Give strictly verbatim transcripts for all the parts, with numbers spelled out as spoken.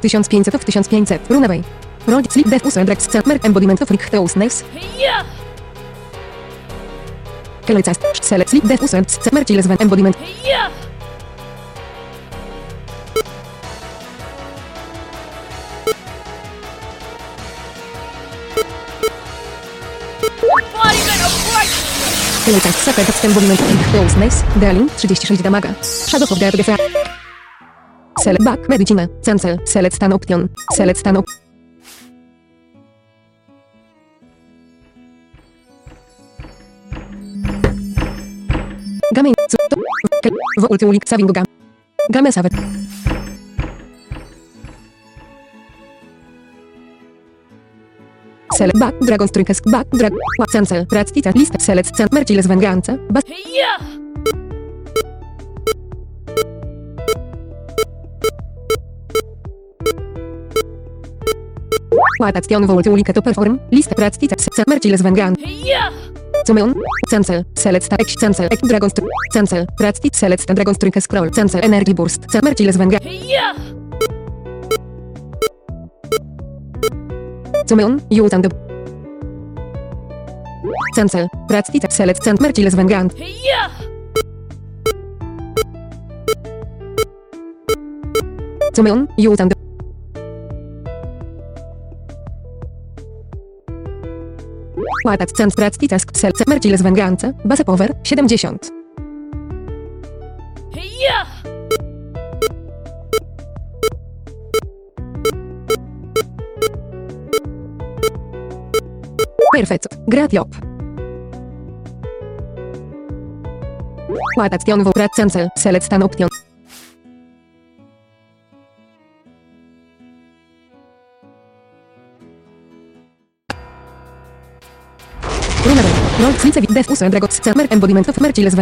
tysiąc pięćset of tysiąc pięćset. Runaway. Roll sleep death user drax merk embodiment of richthousness. Kelecast select sleep death user merciles van embodiment. Kelecast separate embodiment of richthousness. Dealing trzydzieści sześć damaga. Shadow of the R D F. Select back medicine. Cancel. Select stan option. Select stan op. Game to w ultiulik saving gam. Game saver. Select back dragon strinkes back drag cancel ratstita list select cent merciles vengance bas. Action voltiulik to perform list ratstita cent merciles vengance. Comeon, cancel, select star x cancel, x dragon str cancel, ratsti select dragon string scroll, cancel energy burst, merciles venga. Comeon, use and cancel, ratsti select cent merciles vengant. Comeon, use and Łatat cent practi task cel merciles vengance, base power siedemdziesiąt. Perfect, gratiop. Łatat tion woprat cancel, select stan option. Runaway. Roll slice with death user dragot mer embodiment of merciles van.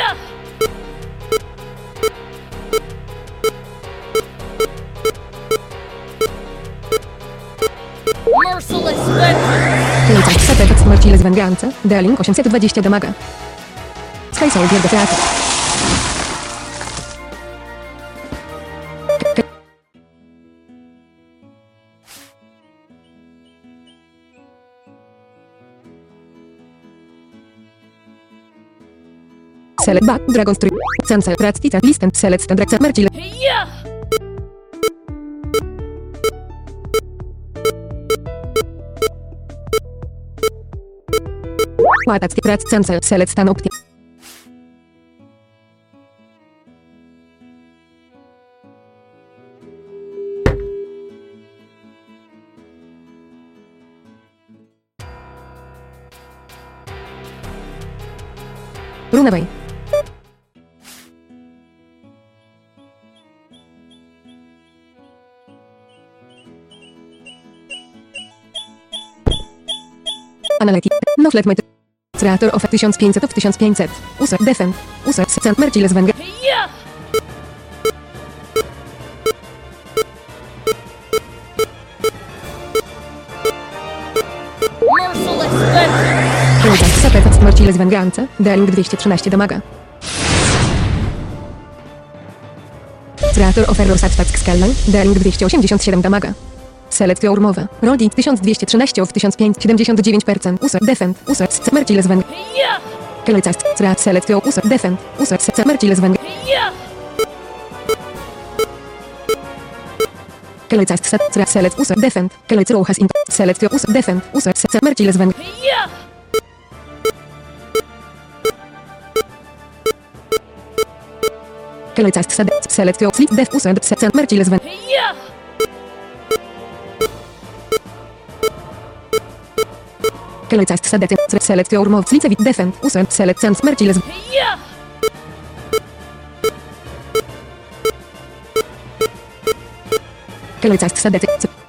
Merciless vengeance. Kelecast separate merciles vengance. Dealing osiemset dwadzieścia damaga. Sky Soldier do teatru. Select back dragon string cancel ratstita list and select stand drax mercile. Łatat rat cancel select stan option. Runaway. Analytic. No flat met. Creator of tysiąc pięćset of tysiąc pięćset. User defend. User cent merciles venga. Merciless vengeance. Kelecast separate merciles vengance. Dealing dwieście trzynaście damaga. Creator of error satisfact scaling. Dealing dwieście osiemdziesiąt siedem damaga. Select your move. Roll tysiąc dwieście trzynaście of tysiąc pięćset siedemdziesiąt dziewięć procent. User defend. User merciles venga. Kelecast select your user defend. User merciles venga. Kelecast select user defend. Kelecast row has in select your user defend. User merciles venga. Kelecast select your sleep def user merciles venga. Kelecast select your move slice with defend user select cent merciles. Kelecast